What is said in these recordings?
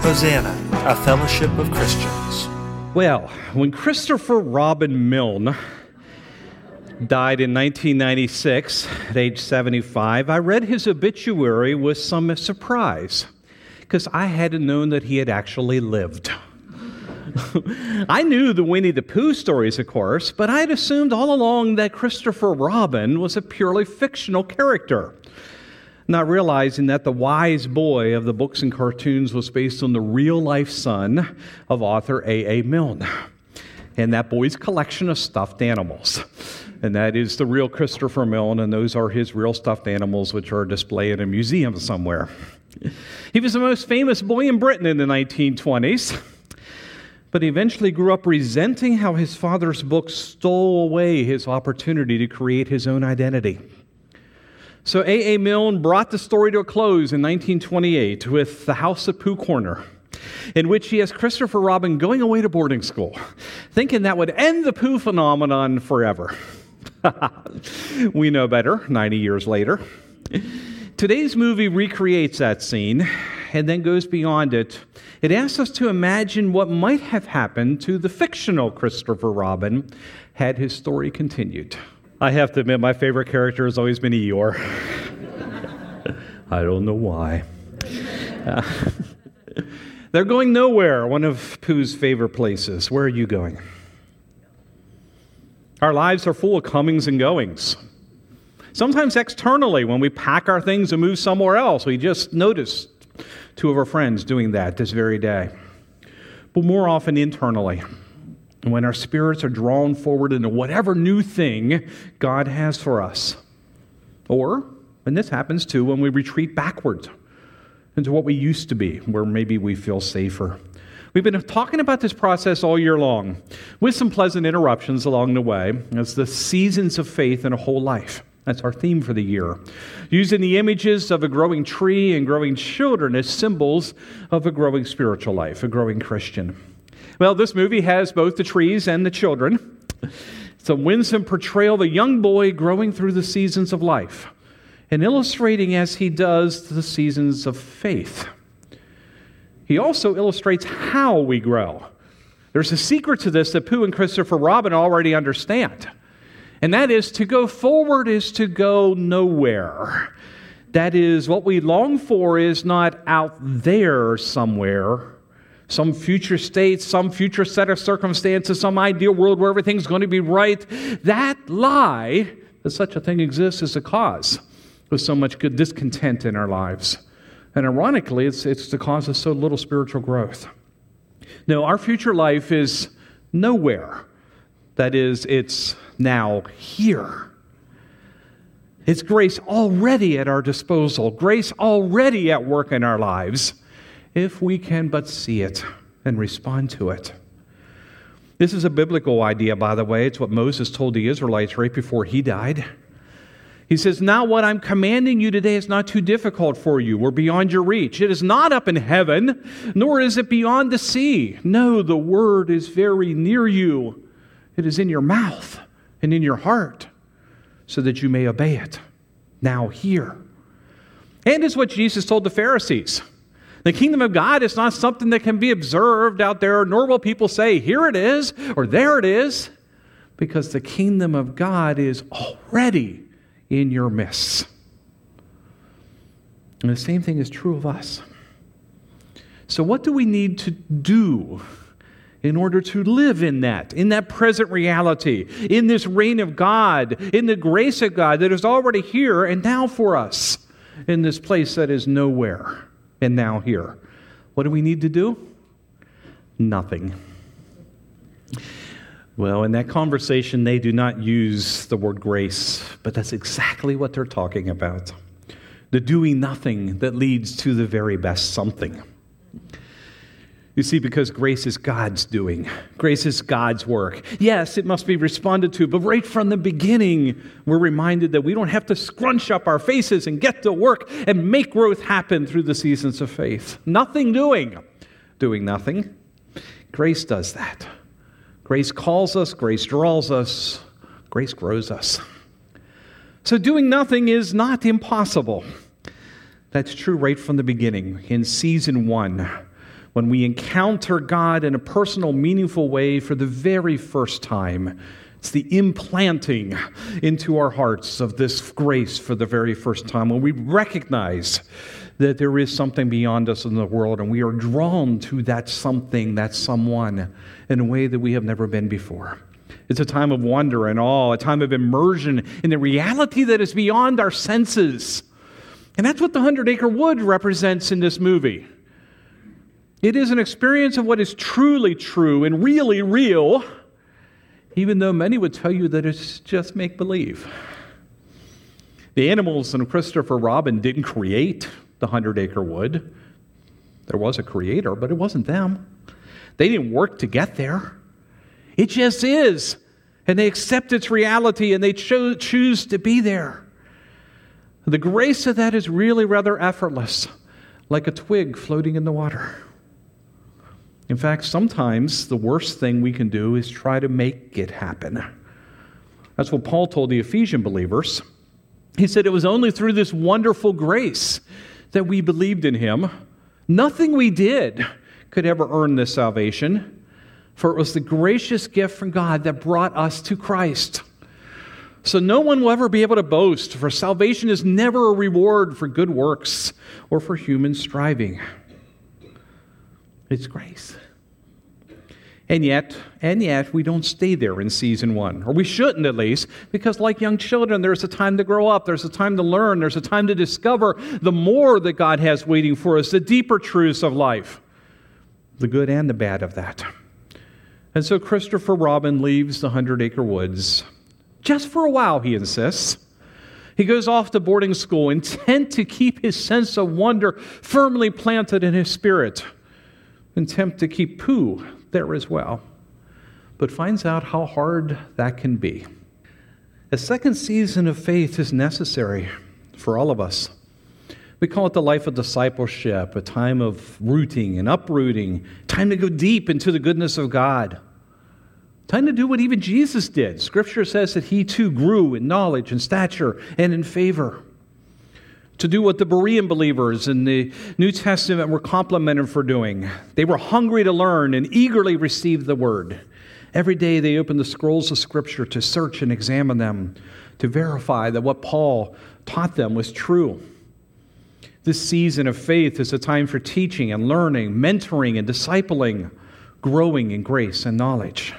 Hosanna, a fellowship of Christians. Well, when Christopher Robin Milne died in 1996 at age 75, I read his obituary with some surprise, because I hadn't known that he had actually lived. I knew the Winnie the Pooh stories, of course, but I had assumed all along that Christopher Robin was a purely fictional character, not realizing that the wise boy of the books and cartoons was based on the real-life son of author A.A. Milne, and that boy's collection of stuffed animals. And that is the real Christopher Milne, and those are his real stuffed animals, which are displayed in a museum somewhere. He was the most famous boy in Britain in the 1920s, but he eventually grew up resenting how his father's books stole away his opportunity to create his own identity. So A.A. Milne brought the story to a close in 1928 with The House at Pooh Corner, in which he has Christopher Robin going away to boarding school, thinking that would end the Pooh phenomenon forever. We know better 90 years later. Today's movie recreates that scene and then goes beyond it. It asks us to imagine what might have happened to the fictional Christopher Robin had his story continued. I have to admit, my favorite character has always been Eeyore. I don't know why. They're going nowhere, one of Pooh's favorite places. Where are you going? Our lives are full of comings and goings. Sometimes externally, when we pack our things and move somewhere else. We just noticed two of our friends doing that this very day. But more often internally, when our spirits are drawn forward into whatever new thing God has for us. Or, and this happens too, when we retreat backwards into what we used to be, where maybe we feel safer. We've been talking about this process all year long, with some pleasant interruptions along the way, as the seasons of faith in a whole life. That's our theme for the year. Using the images of a growing tree and growing children as symbols of a growing spiritual life, a growing Christian. Well, this movie has both the trees and the children. It's a winsome portrayal of a young boy growing through the seasons of life and illustrating as he does the seasons of faith. He also illustrates how we grow. There's a secret to this that Pooh and Christopher Robin already understand. And that is, to go forward is to go nowhere. That is, what we long for is not out there somewhere, some future state, some future set of circumstances, some ideal world where everything's going to be right. That lie, that such a thing exists, is the cause of so much good discontent in our lives. And ironically, it's the cause of so little spiritual growth. No, our future life is nowhere. That is, it's now here. It's grace already at our disposal, grace already at work in our lives, if we can but see it and respond to it. This is a biblical idea, by the way. It's what Moses told the Israelites right before he died. He says, now what I'm commanding you today is not too difficult for you or beyond your reach. It is not up in heaven, nor is it beyond the sea. No, the word is very near you. It is in your mouth and in your heart, so that you may obey it. Now here. And it's what Jesus told the Pharisees. The kingdom of God is not something that can be observed out there, nor will people say, here it is, or there it is, because the kingdom of God is already in your midst. And the same thing is true of us. So what do we need to do in order to live in that present reality, in this reign of God, in the grace of God that is already here and now for us, in this place that is nowhere and now here? What do we need to do? Nothing. Well, in that conversation, they do not use the word grace, but that's exactly what they're talking about. The doing nothing that leads to the very best something. You see, because grace is God's doing. Grace is God's work. Yes, it must be responded to, but right from the beginning, we're reminded that we don't have to scrunch up our faces and get to work and make growth happen through the seasons of faith. Nothing doing nothing. Grace does that. Grace calls us, grace draws us, grace grows us. So doing nothing is not impossible. That's true right from the beginning. In season 1, when we encounter God in a personal, meaningful way for the very first time. It's the implanting into our hearts of this grace for the very first time, when we recognize that there is something beyond us in the world, and we are drawn to that something, that someone, in a way that we have never been before. It's a time of wonder and awe, a time of immersion in the reality that is beyond our senses. And that's what the 100-Acre Wood represents in this movie. It is an experience of what is truly true and really real, even though many would tell you that it's just make-believe. The animals in Christopher Robin didn't create the 100-Acre Wood. There was a creator, but it wasn't them. They didn't work to get there. It just is. And they accept its reality, and they choose to be there. The grace of that is really rather effortless, like a twig floating in the water. In fact, sometimes the worst thing we can do is try to make it happen. That's what Paul told the Ephesian believers. He said it was only through this wonderful grace that we believed in him. Nothing we did could ever earn this salvation, for it was the gracious gift from God that brought us to Christ. So no one will ever be able to boast, for salvation is never a reward for good works or for human striving. It's grace. And yet, we don't stay there in season one. Or we shouldn't, at least, because like young children, there's a time to grow up, there's a time to learn, there's a time to discover the more that God has waiting for us, the deeper truths of life, the good and the bad of that. And so Christopher Robin leaves the 100-Acre Woods, just for a while, he insists. He goes off to boarding school, intent to keep his sense of wonder firmly planted in his spirit, intent to keep Pooh there as well, but finds out how hard that can be. A second season of faith is necessary for all of us. We call it the life of discipleship, a time of rooting and uprooting, time to go deep into the goodness of God, time to do what even Jesus did. Scripture says that he too grew in knowledge and stature and in favor. To do what the Berean believers in the New Testament were complimented for doing. They were hungry to learn and eagerly received the word. Every day they opened the scrolls of Scripture to search and examine them, to verify that what Paul taught them was true. This season of faith is a time for teaching and learning, mentoring and discipling, growing in grace and knowledge.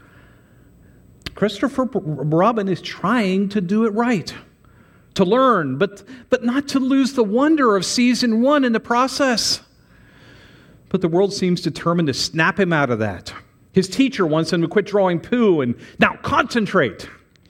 Christopher Robin is trying to do it right, to learn, but not to lose the wonder of season one in the process. But the world seems determined to snap him out of that. His teacher wants him to quit drawing Pooh and now concentrate.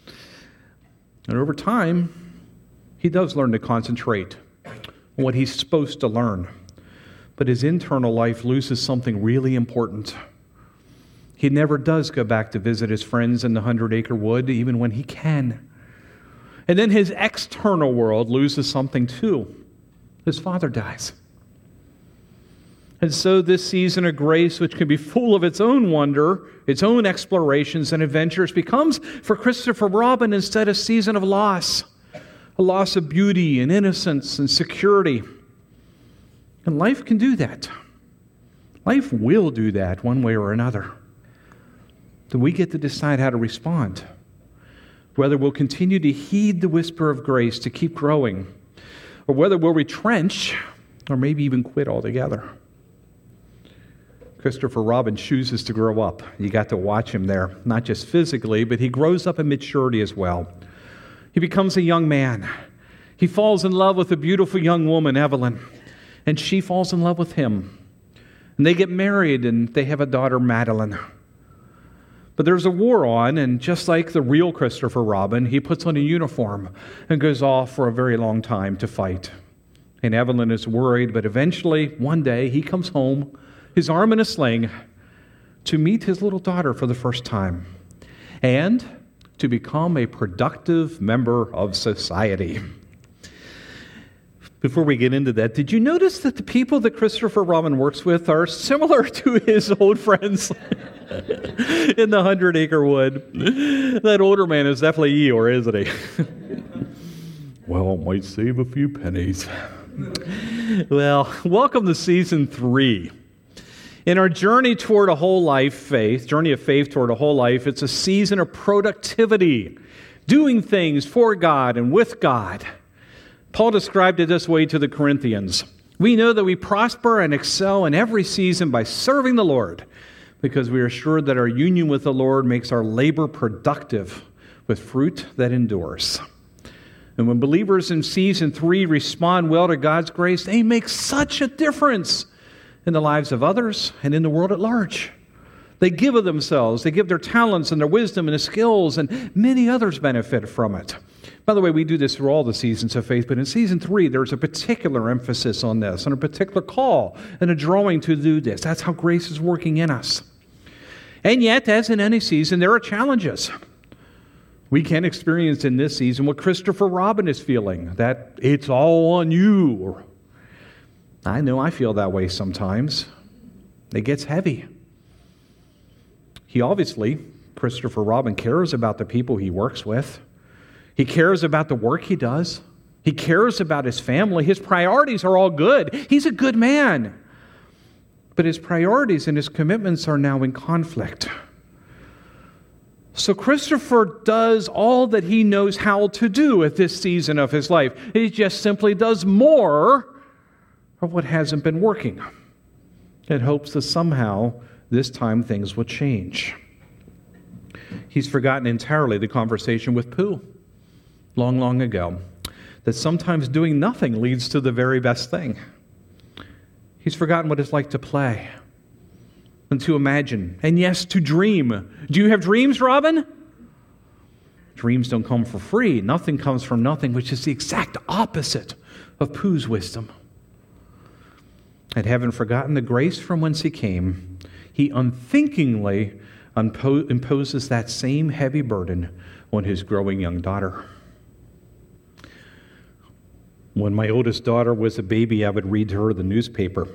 And over time, he does learn to concentrate on what he's supposed to learn. But his internal life loses something really important. He never does go back to visit his friends in the 100-Acre Wood, even when he can. And then his external world loses something too. His father dies. And so this season of grace, which can be full of its own wonder, its own explorations and adventures, becomes, for Christopher Robin, instead a season of loss. A loss of beauty and innocence and security. And life can do that. Life will do that one way or another. Then we get to decide how to respond. Whether we'll continue to heed the whisper of grace to keep growing, or whether we'll retrench, or maybe even quit altogether. Christopher Robin chooses to grow up. You got to watch him there, not just physically, but he grows up in maturity as well. He becomes a young man. He falls in love with a beautiful young woman, Evelyn, and she falls in love with him. And they get married, and they have a daughter, Madeline. But there's a war on, and just like the real Christopher Robin, he puts on a uniform and goes off for a very long time to fight. And Evelyn is worried, but eventually, one day, he comes home, his arm in a sling, to meet his little daughter for the first time, and to become a productive member of society. Before we get into that, did you notice that the people that Christopher Robin works with are similar to his old friends in the 100-Acre Wood? That older man is definitely Eeyore, isn't he? Well, might save a few pennies. Well, welcome to season 3. In our journey toward a whole life faith, journey of faith toward a whole life, it's a season of productivity, doing things for God and with God. Paul described it this way to the Corinthians. We know that we prosper and excel in every season by serving the Lord, because we are sure that our union with the Lord makes our labor productive with fruit that endures. And when believers in season 3 respond well to God's grace, they make such a difference in the lives of others and in the world at large. They give of themselves, they give their talents and their wisdom and their skills, and many others benefit from it. By the way, we do this through all the seasons of faith, but in season 3, there's a particular emphasis on this, and a particular call and a drawing to do this. That's how grace is working in us. And yet, as in any season, there are challenges. We can experience in this season what Christopher Robin is feeling, that it's all on you. I know I feel that way sometimes. It gets heavy. He obviously, Christopher Robin, cares about the people he works with. He cares about the work he does. He cares about his family. His priorities are all good. He's a good man. But his priorities and his commitments are now in conflict. So Christopher does all that he knows how to do at this season of his life. He just simply does more of what hasn't been working, in hopes that somehow this time things will change. He's forgotten entirely the conversation with Pooh long, long ago, that sometimes doing nothing leads to the very best thing. He's forgotten what it's like to play and to imagine, and yes, to dream. Do you have dreams, Robin? Dreams don't come for free. Nothing comes from nothing, which is the exact opposite of Pooh's wisdom. And having forgotten the grace from whence he came, he unthinkingly imposes that same heavy burden on his growing young daughter. When my oldest daughter was a baby, I would read to her the newspaper.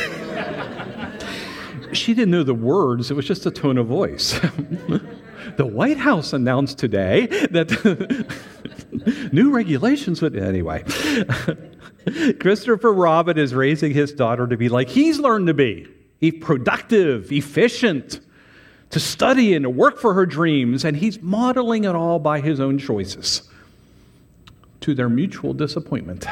She didn't know the words. It was just a tone of voice. The White House announced today that new regulations would... Anyway, Christopher Robin is raising his daughter to be like he's learned to be. Productive, efficient, to study and to work for her dreams, and he's modeling it all by his own choices, to their mutual disappointment.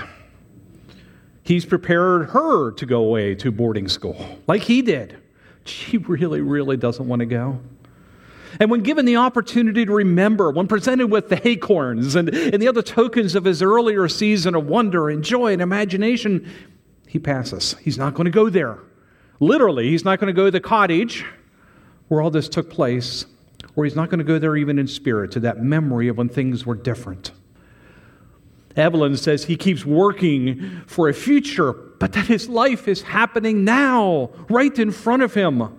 He's prepared her to go away to boarding school, like he did. She really, really doesn't want to go. And when given the opportunity to remember, when presented with the acorns and the other tokens of his earlier season of wonder and joy and imagination, he passes. He's not going to go there. Literally, he's not going to go to the cottage where all this took place, or he's not going to go there even in spirit, to that memory of when things were different. Evelyn says he keeps working for a future, but that his life is happening now, right in front of him.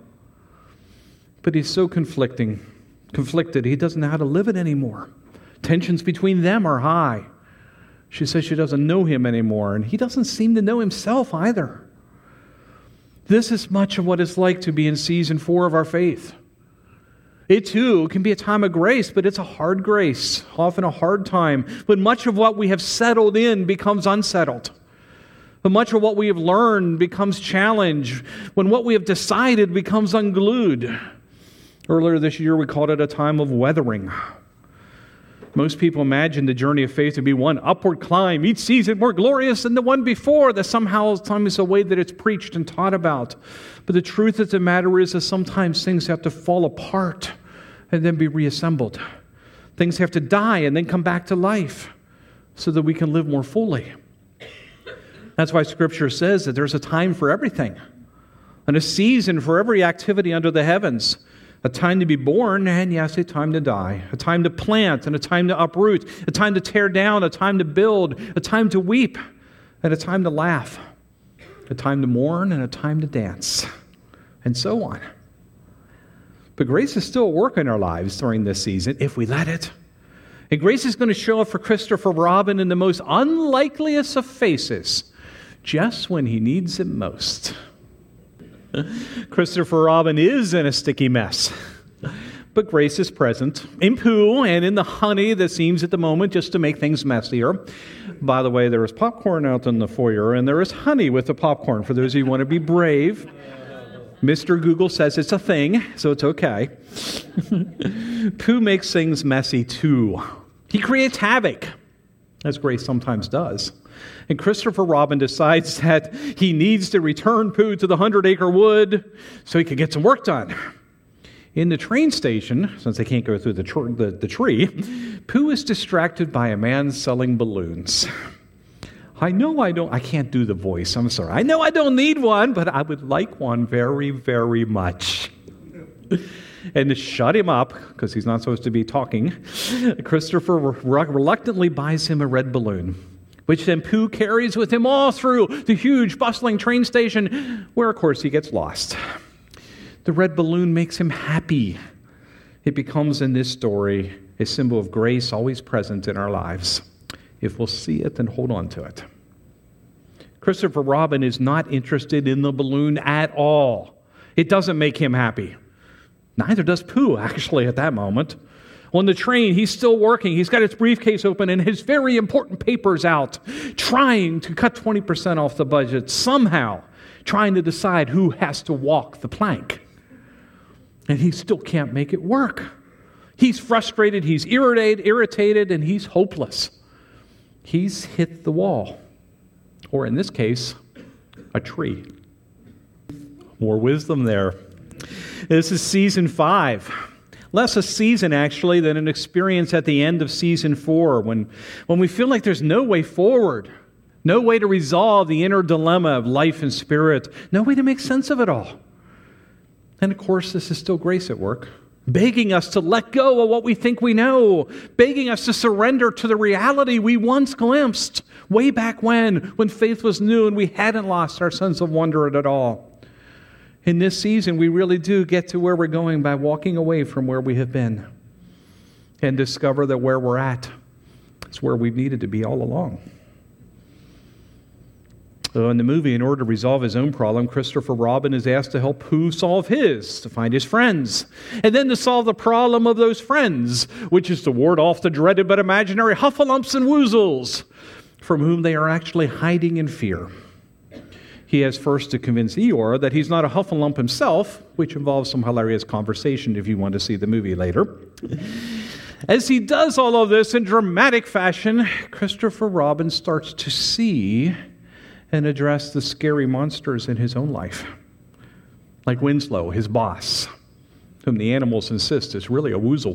But he's so conflicted, he doesn't know how to live it anymore. Tensions between them are high. She says she doesn't know him anymore, and he doesn't seem to know himself either. This is much of what it's like to be in season 4 of our faith. It too can be a time of grace, but it's a hard grace, often a hard time, when much of what we have settled in becomes unsettled. When much of what we have learned becomes challenged, when what we have decided becomes unglued. Earlier this year, we called it a time of weathering. Most people imagine the journey of faith to be one upward climb, each season more glorious than the one before, that somehow is the way that it's preached and taught about. But the truth of the matter is that sometimes things have to fall apart and then be reassembled. Things have to die and then come back to life so that we can live more fully. That's why Scripture says that there's a time for everything and a season for every activity under the heavens. A time to be born, and yes, a time to die. A time to plant, and a time to uproot. A time to tear down, a time to build. A time to weep, and a time to laugh. A time to mourn, and a time to dance. And so on. But grace is still at work in our lives during this season, if we let it. And grace is going to show up for Christopher Robin in the most unlikeliest of faces, just when he needs it most. Christopher Robin is in a sticky mess, but grace is present in Pooh and in the honey that seems at the moment just to make things messier. By the way, there is popcorn out in the foyer, and there is honey with the popcorn for those of you who want to be brave. Mr. Google says it's a thing, so it's okay. Pooh makes things messy too. He creates havoc, as Grace sometimes does. And Christopher Robin decides that he needs to return Pooh to the 100-acre wood so he can get some work done. In the train station, since they can't go through the tree, Pooh is distracted by a man selling balloons. I can't do the voice, I'm sorry. I know I don't need one, but I would like one very, very much. And to shut him up, because he's not supposed to be talking, Christopher reluctantly buys him a red balloon, which then Pooh carries with him all through the huge, bustling train station, where, of course, he gets lost. The red balloon makes him happy. It becomes, in this story, a symbol of grace always present in our lives. If we'll see it, then hold on to it. Christopher Robin is not interested in the balloon at all. It doesn't make him happy. Neither does Pooh, actually, at that moment. On the train, he's still working. He's got his briefcase open and his very important papers out, trying to cut 20% off the budget, somehow trying to decide who has to walk the plank. And he still can't make it work. He's frustrated, he's irritated, and he's hopeless. He's hit the wall, or in this case, a tree. More wisdom there. This is season 5. Less a season, actually, than an experience at the end of season 4, when we feel like there's no way forward, no way to resolve the inner dilemma of life and spirit, no way to make sense of it all. And of course, this is still grace at work, begging us to let go of what we think we know, begging us to surrender to the reality we once glimpsed way back when faith was new and we hadn't lost our sense of wonder at all. In this season, we really do get to where we're going by walking away from where we have been and discover that where we're at is where we've needed to be all along. In the movie, in order to resolve his own problem, Christopher Robin is asked to help Pooh solve his, to find his friends, and then to solve the problem of those friends, which is to ward off the dreaded but imaginary Huffalumps and Woozles, from whom they are actually hiding in fear. He has first to convince Eeyore that he's not a Huffalump himself, which involves some hilarious conversation if you want to see the movie later. As he does all of this in dramatic fashion, Christopher Robin starts to see and address the scary monsters in his own life, like Winslow, his boss, whom the animals insist is really a woozle.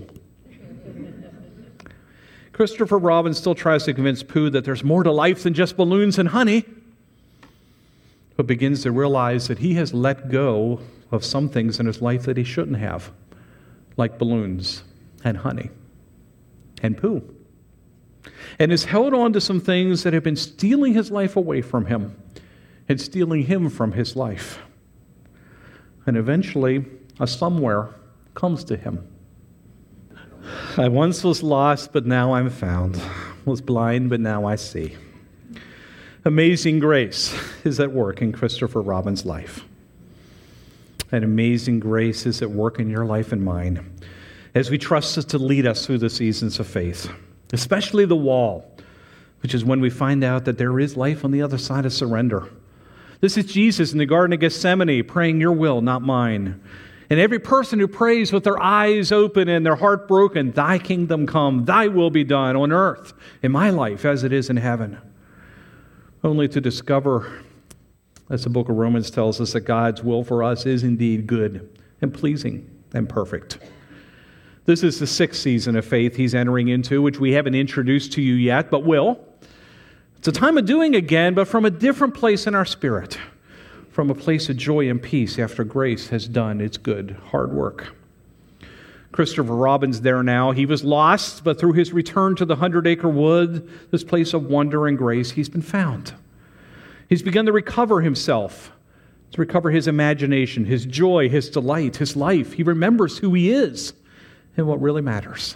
Christopher Robin still tries to convince Pooh that there's more to life than just balloons and honey, but begins to realize that he has let go of some things in his life that he shouldn't have, like balloons and honey and Pooh, and has held on to some things that have been stealing his life away from him and stealing him from his life. And eventually, a somewhere comes to him. I once was lost, but now I'm found. Was blind, but now I see. Amazing grace is at work in Christopher Robin's life. And amazing grace is at work in your life and mine as we trust it to lead us through the seasons of faith, especially the wall, which is when we find out that there is life on the other side of surrender. This is Jesus in the Garden of Gethsemane praying, "Your will, not mine." And every person who prays with their eyes open and their heart broken, "Thy kingdom come, thy will be done on earth, in my life as it is in heaven." Only to discover, as the book of Romans tells us, that God's will for us is indeed good and pleasing and perfect. This is the 6th season of faith he's entering into, which we haven't introduced to you yet, but will. It's a time of doing again, but from a different place in our spirit, from a place of joy and peace after grace has done its good, hard work. Christopher Robin's there now. He was lost, but through his return to the 100-acre wood, this place of wonder and grace, he's been found. He's begun to recover himself, to recover his imagination, his joy, his delight, his life. He remembers who he is and what really matters.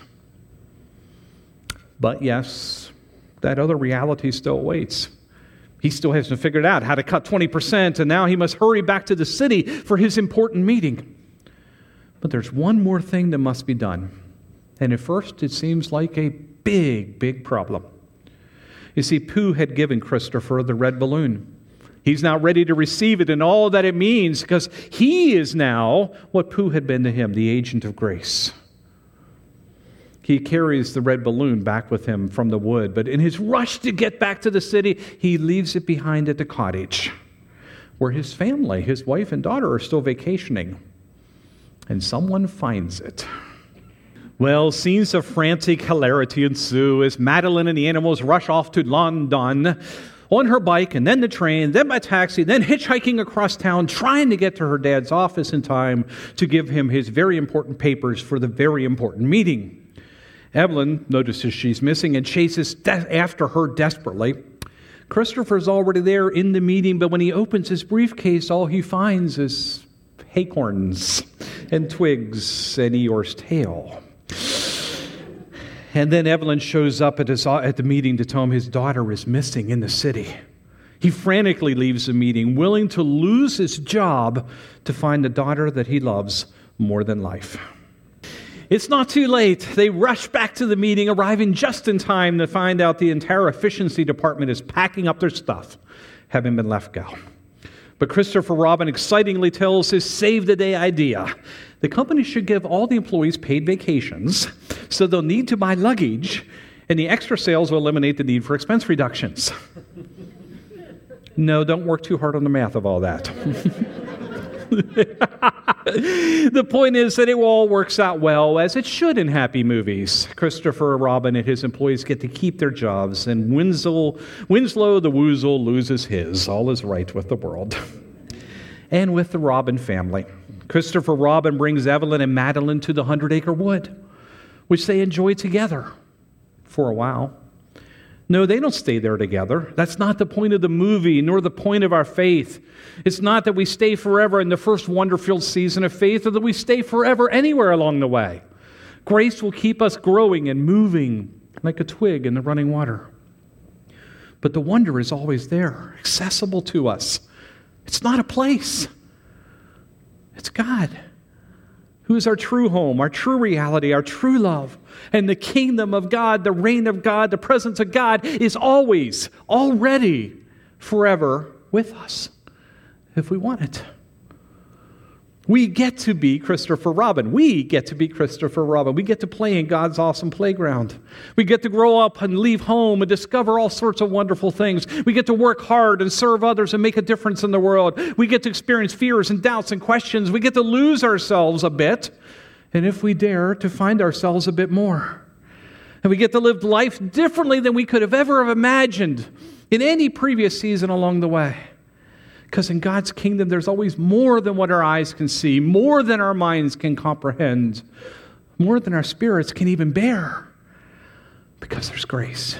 But yes, that other reality still awaits. He still hasn't figured out how to cut 20%, and now he must hurry back to the city for his important meeting. But there's one more thing that must be done. And at first, it seems like a big, big problem. You see, Pooh had given Christopher the red balloon. He's now ready to receive it and all that it means, because he is now what Pooh had been to him, the agent of grace. He carries the red balloon back with him from the wood, but in his rush to get back to the city, he leaves it behind at the cottage, where his family, his wife and daughter, are still vacationing. And someone finds it. Well, scenes of frantic hilarity ensue as Madeline and the animals rush off to London on her bike, and then the train, then by taxi, then hitchhiking across town, trying to get to her dad's office in time to give him his very important papers for the very important meeting. Evelyn notices she's missing and chases after her desperately. Christopher's already there in the meeting, but when he opens his briefcase, all he finds is acorns and twigs and Eeyore's tail. And then Evelyn shows up at the meeting to tell him his daughter is missing in the city. He frantically leaves the meeting, willing to lose his job to find the daughter that he loves more than life. It's not too late. They rush back to the meeting, arriving just in time to find out the entire efficiency department is packing up their stuff, having been left go. But Christopher Robin excitingly tells his save-the-day idea. The company should give all the employees paid vacations, so they'll need to buy luggage, and the extra sales will eliminate the need for expense reductions. No, don't work too hard on the math of all that. The point is that it all works out well, as it should in happy movies. Christopher Robin and his employees get to keep their jobs, and Winslow the Woozle loses his. All is right with the world. And with the Robin family. Christopher Robin brings Evelyn and Madeline to the 100-acre wood, which they enjoy together for a while. No, they don't stay there together. That's not the point of the movie, nor the point of our faith. It's not that we stay forever in the first wonder-filled season of faith, or that we stay forever anywhere along the way. Grace will keep us growing and moving like a twig in the running water. But the wonder is always there, accessible to us. It's not a place. It's God, who is our true home, our true reality, our true love. And the kingdom of God, the reign of God, the presence of God is always, already, forever with us, if we want it. We get to be Christopher Robin. We get to be Christopher Robin. We get to play in God's awesome playground. We get to grow up and leave home and discover all sorts of wonderful things. We get to work hard and serve others and make a difference in the world. We get to experience fears and doubts and questions. We get to lose ourselves a bit, and if we dare, to find ourselves a bit more. And we get to live life differently than we could have ever imagined in any previous season along the way. Because in God's kingdom, there's always more than what our eyes can see, more than our minds can comprehend, more than our spirits can even bear. Because there's grace.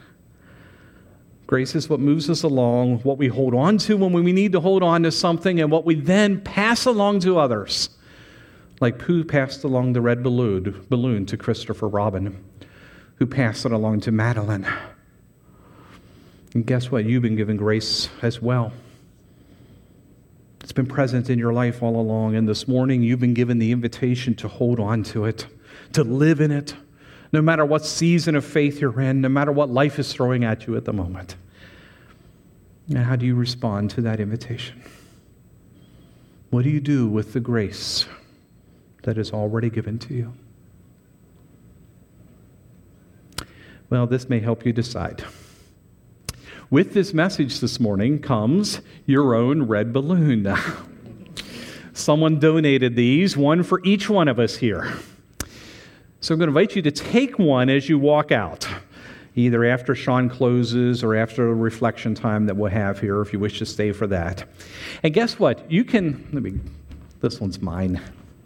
Grace is what moves us along, what we hold on to when we need to hold on to something, and what we then pass along to others. Like Pooh passed along the red balloon to Christopher Robin, who passed it along to Madeline. And guess what? You've been given grace as well. It's been present in your life all along, and this morning you've been given the invitation to hold on to it, to live in it, no matter what season of faith you're in, no matter what life is throwing at you at the moment. Now, how do you respond to that invitation? What do you do with the grace that is already given to you? Well, this may help you decide. With this message this morning comes your own red balloon. Someone donated these, one for each one of us here. So I'm going to invite you to take one as you walk out, either after Sean closes or after a reflection time that we'll have here if you wish to stay for that. And guess what? You can, this one's mine.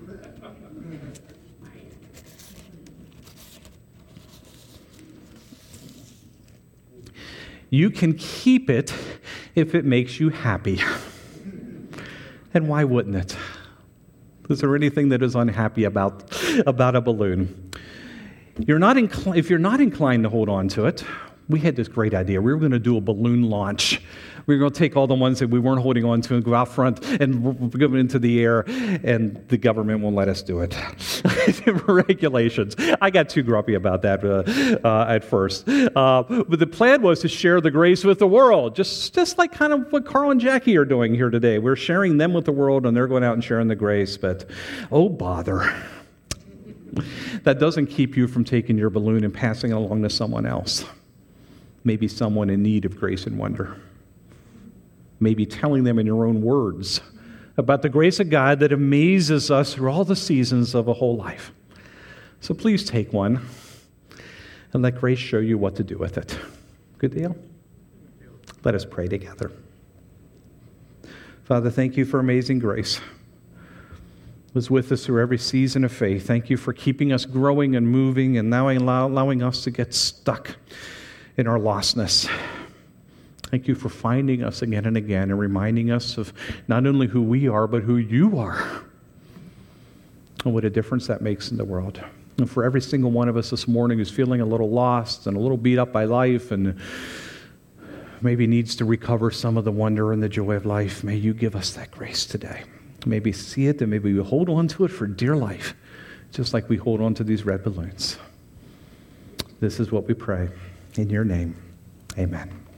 You can keep it if it makes you happy. And why wouldn't it? Is there anything that is unhappy about a balloon? If you're not inclined to hold on to it, We had this great idea. We were going to do a balloon launch. We were going to take all the ones that we weren't holding on to and go out front and give them into the air, and the government won't let us do it. Regulations. I got too grumpy about that at first. But the plan was to share the grace with the world, just like kind of what Carl and Jackie are doing here today. We're sharing them with the world, and they're going out and sharing the grace. But, oh, bother. That doesn't keep you from taking your balloon and passing it along to someone else. Maybe someone in need of grace and wonder. Maybe telling them in your own words about the grace of God that amazes us through all the seasons of a whole life. So please take one and let grace show you what to do with it. Good deal? Let us pray together. Father, thank you for amazing grace. It was with us through every season of faith. Thank you for keeping us growing and moving and now allowing us to get stuck in our lostness. Thank you for finding us again and again and reminding us of not only who we are, but who you are. And what a difference that makes in the world. And for every single one of us this morning who's feeling a little lost and a little beat up by life and maybe needs to recover some of the wonder and the joy of life, may you give us that grace today. Maybe see it and maybe we hold on to it for dear life, just like we hold on to these red balloons. This is what we pray. In your name, amen.